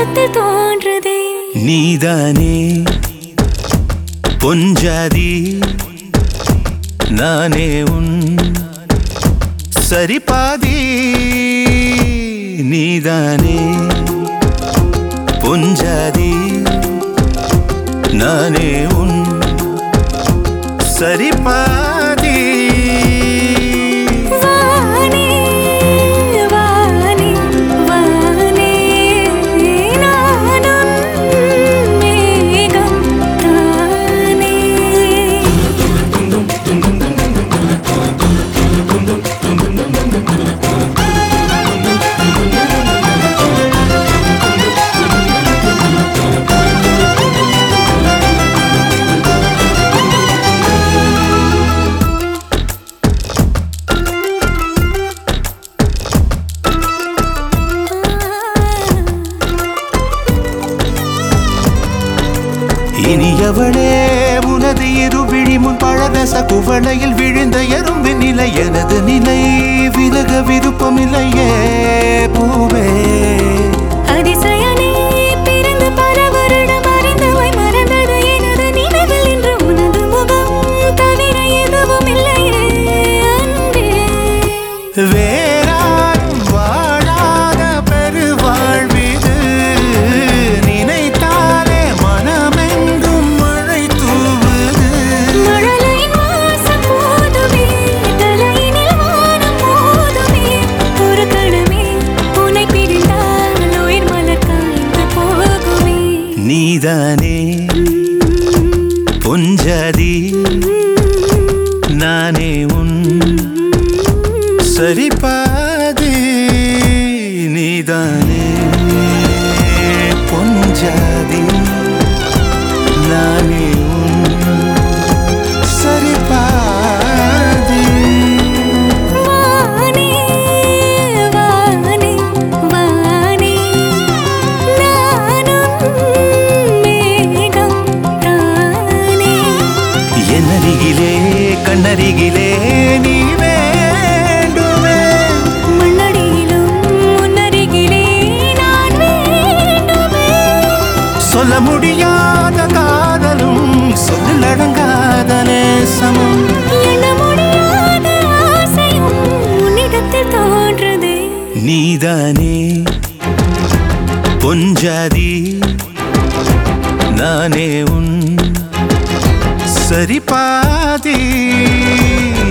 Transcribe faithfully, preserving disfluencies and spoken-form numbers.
உன்னிடத்தில் தோன்றுதே. நீதானே பொஞ்சாதி நானே உன் சரிபாதி. நீதானே பொஞ்சாதி நானே உன் சரிபாதி. இனியவளே உனது இருவிழி முன் பழரச குவளையில் விழுந்த எறும்பின் நிலை எனது நிலை விலக விருப்பமில்லையே பூவே. அதிசயனே பிறந்து பல வருடம் அறிந்தவை மறந்தது எனது நினைவில் இன்று உனது முகம் தவிர எதுவும் இல்லையே அன்பே. வேறாரும் வாழாத பெருவாழ்விது நினைத்தாலே மனமெங்கும் மழை தூவுது. மழலையின் வாசம் போதுமே தலையினில் வானம் போதுமே. ஒரு கணமே உன்னை பிரிந்தால் உயிர் மலர் காய்ந்து போகுமே. நீதானே பொஞ்சாதி நானே உன் சரிபாதி. நீதானே பொஞ்சாதி நானே உன் சரிபாதி. வானே வானே வானே நானும் மேகம் தானே. என்னருகிலே கண்ணருகிலே நீ வேண்டுமே. மண்ணடியிலும் முன்னருகிலே நான் வேண்டுமே. சொல்ல முடியாத காதலும் சொல்லில் அடங்காத நேசமும் எண்ண முடியாத ஆசையும் உன்னிடத்தில் தோன்றுதே. நீதானே பொஞ்சாதி நானே உன் சரிபாதி.